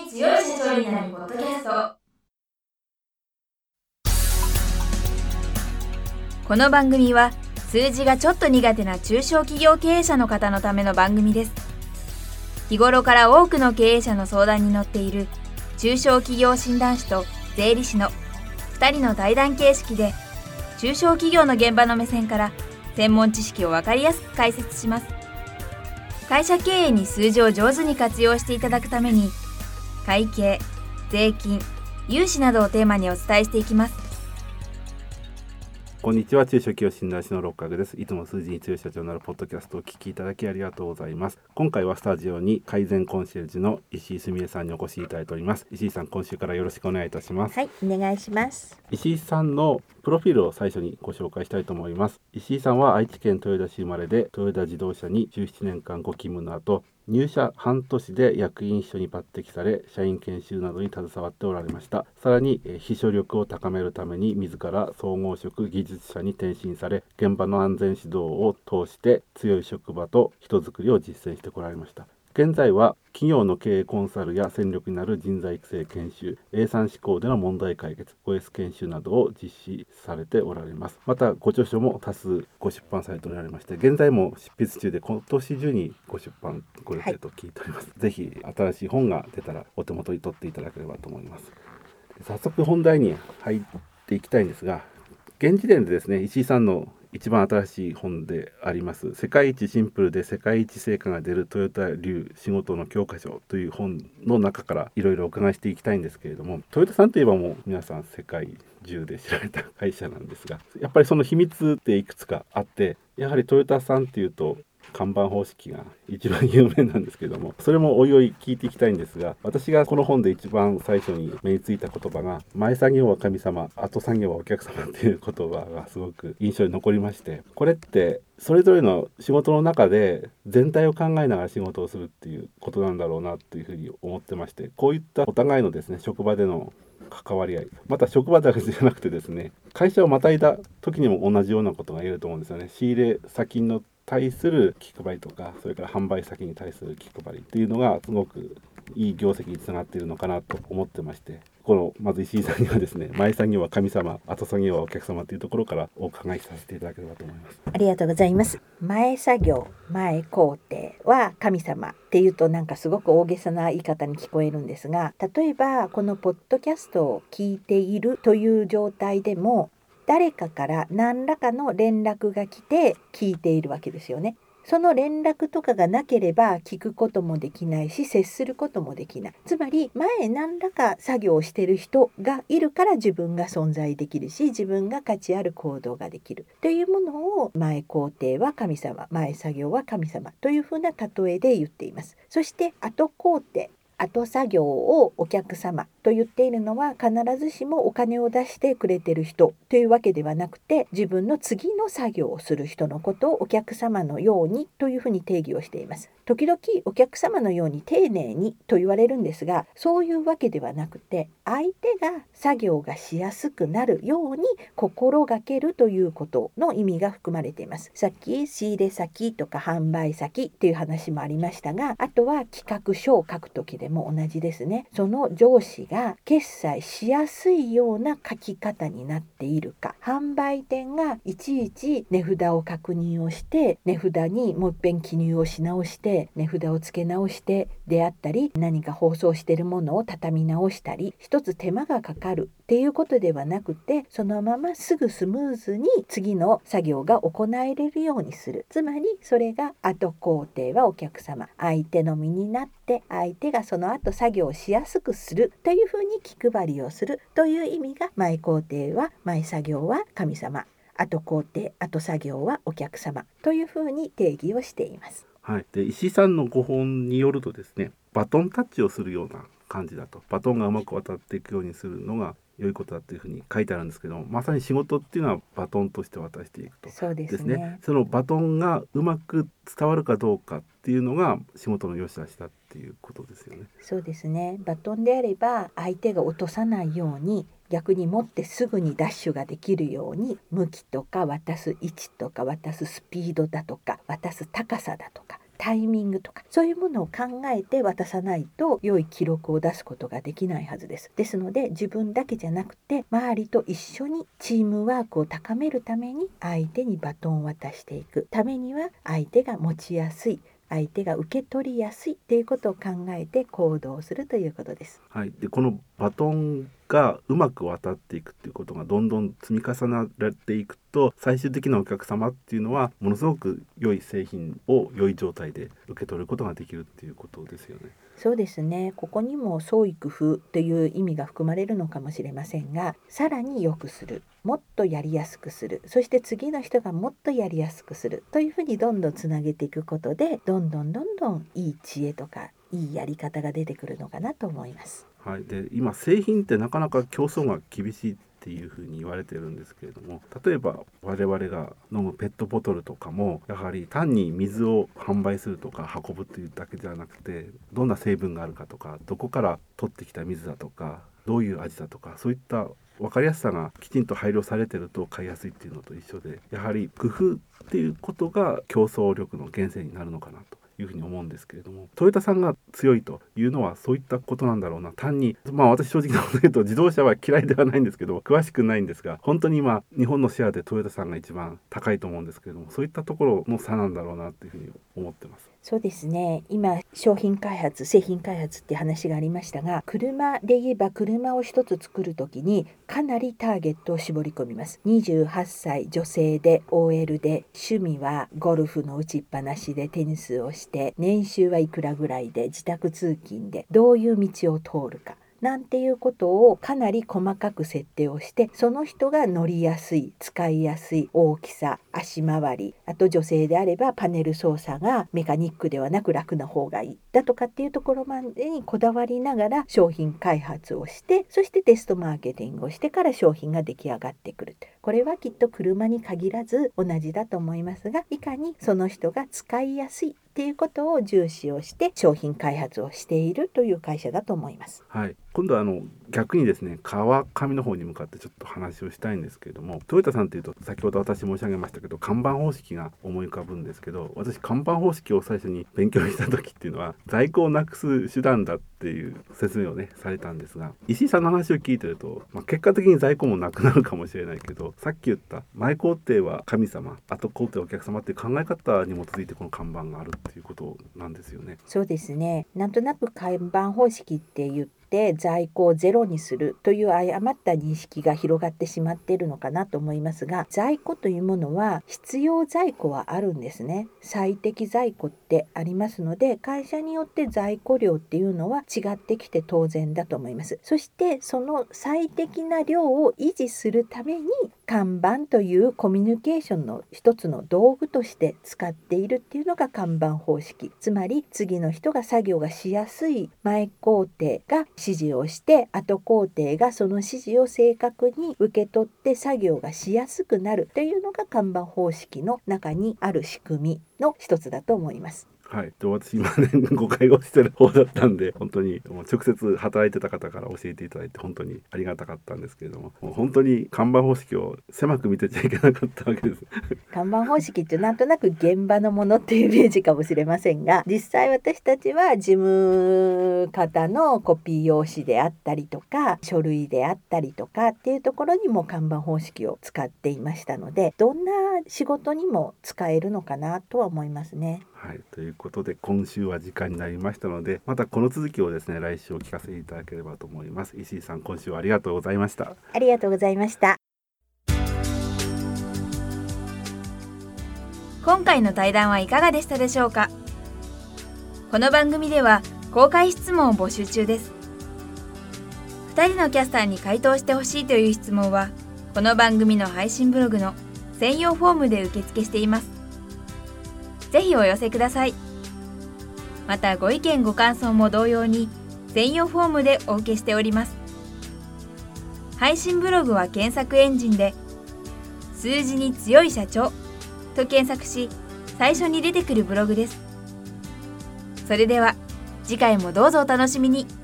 強い社長になるポッドキャスト。この番組は数字がちょっと苦手な中小企業経営者の方のための番組です。日頃から多くの経営者の相談に乗っている中小企業診断士と税理士の2人の対談形式で、中小企業の現場の目線から専門知識を分かりやすく解説します。会社経営に数字を上手に活用していただくために、会計、税金、融資などをテーマにお伝えしていきます。 こんにちは、中小企業診断士の六角です。いつも数字に強い社長になるポッドキャストをお聞きいただきありがとうございます。今回はスタジオに改善コンシェルジュの石井すみえさんにお越しいただいております。石井さん、今週からよろしくお願いいたします。 はい、お願いします。 石井さんのプロフィールを最初にご紹介したいと思います。石井さんは愛知県豊田市生まれで、トヨタ自動車に17年間ご勤務の後、入社半年で役員秘書に抜擢され、社員研修などに携わっておられました。さらに秘書力を高めるために自ら総合職技術者に転身され、現場の安全指導を通して強い職場と人づくりを実践してこられました。現在は企業の経営コンサルや戦力になる人材育成研修、A3 思考での問題解決、OS 研修などを実施されておられます。またご著書も多数ご出版されておられまして、現在も執筆中で今年中にご出版ご予定と聞いております。ぜひ新しい本が出たらお手元に取っていただければと思います。早速本題に入っていきたいんですが、現時点でですね、石井さんの一番新しい本であります世界一シンプルで世界一成果が出るトヨタ流仕事の教科書という本の中からいろいろお伺いしていきたいんですけれども、トヨタさんといえばもう皆さん世界中で知られた会社なんですが、やっぱりその秘密っていくつかあって、やはりトヨタさんっていうと看板方式が一番有名なんですけども、それもおいおい聞いていきたいんですが、私がこの本で一番最初に目についた言葉が、前作業は神様、後作業はお客様っていう言葉がすごく印象に残りまして、これってそれぞれの仕事の中で全体を考えながら仕事をするっていうことなんだろうなというふうに思ってまして、こういったお互いのですね、職場での関わり合い、また職場だけじゃなくてですね、会社をまたいだ時にも同じようなことが言えると思うんですよね。仕入れ先の対する気配りとか、それから販売先に対する気配りっていうのがすごくいい業績につながっているのかなと思ってまして、このまず石井さんにはですね、前作業は神様、後作業はお客様というところからお伺いさせていただければと思います。 ありがとうございます。前作業、前工程は神様っていうとなんかすごく大げさな言い方に聞こえるんですが、例えばこのポッドキャストを聞いているという状態でも、誰かから何らかの連絡が来て聞いているわけですよね。その連絡とかがなければ聞くこともできないし、接することもできない。つまり前何らか作業をしている人がいるから自分が存在できるし、自分が価値ある行動ができるというものを、前工程は神様、前作業は神様というふうな例えで言っています。そして後工程、後作業をお客様と言っているのは、必ずしもお金を出してくれてる人というわけではなくて、自分の次の作業をする人のことをお客様のようにというふうに定義をしています。時々お客様のように丁寧にと言われるんですが、そういうわけではなくて、相手が作業がしやすくなるように心がけるということの意味が含まれています。さっき仕入れ先とか販売先っていう話もありましたが、あとは企画書を書くときでも同じですね。その上司が決済しやすいような書き方になっているか、販売店がいちいち値札を確認をして、値札にもう一遍記入をし直して値札を付け直してであったり、何か包装しているものを畳み直したり、一つ手間がかかるっていうことではなくて、そのまますぐスムーズに次の作業が行えれるようにする。つまりそれが後工程はお客様、相手の身になって相手がその後作業をしやすくするというふうに気配りをするという意味が、前工程は前作業は神様、後工程後作業はお客様というふうに定義をしています。 はい、で石井さんのご本によるとですね、バトンタッチをするような感じだと、バトンがうまく渡っていくようにするのが良いことだというふうに書いてあるんですけども、まさに仕事っていうのはバトンとして渡していくと。 そうですね。 そのバトンがうまく伝わるかどうかっていうのが仕事の良し悪しだっていうことですよね。 そうですね。バトンであれば相手が落とさないように、逆に持ってすぐにダッシュができるように、向きとか渡す位置とか渡すスピードだとか渡す高さだとかタイミングとかそういうものを考えて渡さないと良い記録を出すことができないはずです。ですので自分だけじゃなくて周りと一緒にチームワークを高めるために相手にバトンを渡していくためには相手が持ちやすい相手が受け取りやすいということを考えて行動するということです。 はい、でこのバトンがうまく渡っていくっていうことがどんどん積み重なっていくと最終的なお客様っていうのはものすごく良い製品を良い状態で受け取ることができるっていうことですよね。 そうですね。ここにも創意工夫という意味が含まれるのかもしれませんが、さらに良くする、もっとやりやすくする、そして次の人がもっとやりやすくするというふうにどんどんつなげていくことでどんどんいい知恵とかいいやり方が出てくるのかなと思います。 はい、で今製品ってなかなか競争が厳しいっていうふうに言われてるんですけれども、例えば我々が飲むペットボトルとかもやはり単に水を販売するとか運ぶというだけではなくてどんな成分があるかとかどこから取ってきた水だとかどういう味だとかそういった分かりやすさがきちんと配慮されてると買いやすいっていうのと一緒でやはり工夫っていうことが競争力の源泉になるのかなというふうに思うんですけれども、トヨタさんが強いというのはそういったことなんだろうな。単に私正直なこと言うと自動車は嫌いではないんですけど詳しくないんですが本当に今日本のシェアでトヨタさんが一番高いと思うんですけれどもそういったところの差なんだろうなというふうに思ってます。 そうですね。今商品開発製品開発って話がありましたが、車で言えば車を一つ作るときにかなりターゲットを絞り込みます。28歳女性で OL で趣味はゴルフの打ちっぱなしでテニスをして年収はいくらぐらいで自宅通勤でどういう道を通るかなんていうことをかなり細かく設定をしてその人が乗りやすい使いやすい大きさ足回りあと女性であればパネル操作がメカニックではなく楽な方がいいだとかっていうところまでにこだわりながら商品開発をしてそしてテストマーケティングをしてから商品が出来上がってくる。これはきっと車に限らず同じだと思いますがいかにその人が使いやすいっていうことを重視をして商品開発をしているという会社だと思います。 はい、今度は逆にですね川上の方に向かってちょっと話をしたいんですけれども、トヨタさんというと先ほど私申し上げましたけど看板方式が思い浮かぶんですけど、私看板方式を最初に勉強した時っていうのは在庫をなくす手段だっていう説明をねされたんですが、石井さんの話を聞いてると、結果的に在庫もなくなるかもしれないけどさっき言った前工程は神様後工程はお客様っていう考え方に基づいてこの看板があるっていうことなんですよね。 そうですね。なんとなく看板方式って言って在庫をゼロにするという誤った認識が広がってしまっているのかなと思いますが、在庫というものは必要在庫はあるんですね。最適在庫ってありますので会社によって在庫量っていうのは違ってきて当然だと思います。そしてその最適な量を維持するために看板というコミュニケーションの一つの道具として使っているっていうのが看板方式。つまり次の人が作業がしやすい前工程が指示をして後工程がその指示を正確に受け取って作業がしやすくなるというのが看板方式の中にある仕組みの一つだと思います。 はい、で私今ね誤解をしてる方だったんで本当にもう直接働いてた方から教えていただいて本当にありがたかったんですけれども、もう本当に看板方式を狭く見てちゃいけなかったわけです看板方式ってなんとなく現場のものっていうイメージかもしれませんが、実際私たちは事務方のコピー用紙であったりとか書類であったりとかっていうところにも看板方式を使っていましたのでどんな仕事にも使えるのかなとは思いますね。 はい、ということで今週は時間になりましたのでまたこの続きをですね来週お聞かせいただければと思います。石井さん今週はありがとうございました。 ありがとうございました。 今回の対談はいかがでしたでしょうか。この番組では公開質問を募集中です。2人のキャスターに回答してほしいという質問はこの番組の配信ブログの専用フォームで受付しています。ぜひお寄せください。またご意見ご感想も同様に専用フォームでお受けしております。配信ブログは検索エンジンで数字に強い社長と検索し最初に出てくるブログです。それでは次回もどうぞお楽しみに。